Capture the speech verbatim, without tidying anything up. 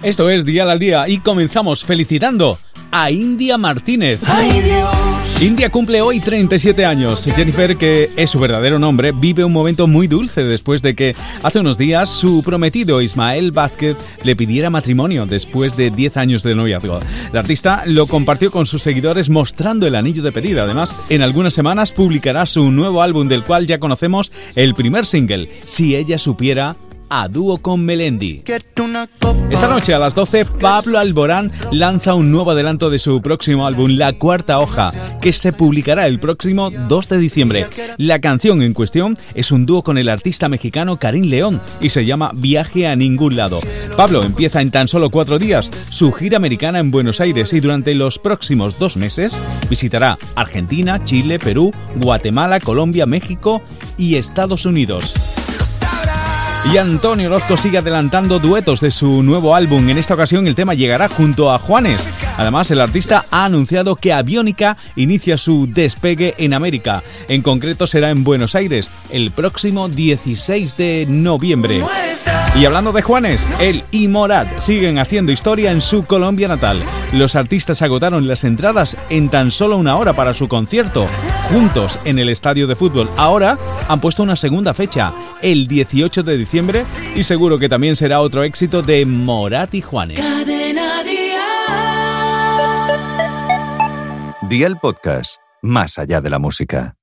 Esto es Dial al Día y comenzamos felicitando a India Martínez. Ay, Dios. India cumple hoy treinta y siete años. Jennifer, que es su verdadero nombre, vive un momento muy dulce después de que hace unos días su prometido Ismael Vázquez le pidiera matrimonio después de diez años de noviazgo. La artista lo compartió con sus seguidores mostrando el anillo de pedida. Además, en algunas semanas publicará su nuevo álbum, del cual ya conocemos el primer single, Si ella supiera, a dúo con Melendi. Esta noche a las doce, Pablo Alborán lanza un nuevo adelanto de su próximo álbum, La Cuarta Hoja, que se publicará el próximo dos de diciembre. La canción en cuestión es un dúo con el artista mexicano Karim León y se llama Viaje a Ningún Lado. Pablo empieza en tan solo cuatro días su gira americana en Buenos Aires y durante los próximos dos meses visitará Argentina, Chile, Perú, Guatemala, Colombia, México y Estados Unidos. Y Antonio Orozco sigue adelantando duetos de su nuevo álbum. En esta ocasión el tema llegará junto a Juanes. Además, el artista ha anunciado que Aviónica inicia su despegue en América. En concreto será en Buenos Aires el próximo dieciséis de noviembre. Y hablando de Juanes, él y Morat siguen haciendo historia en su Colombia natal. Los artistas agotaron las entradas en tan solo una hora para su concierto, juntos en el estadio de fútbol. Ahora han puesto una segunda fecha, el dieciocho de diciembre, y seguro que también será otro éxito de Morat y Juanes. Dial Podcast, más allá de la música.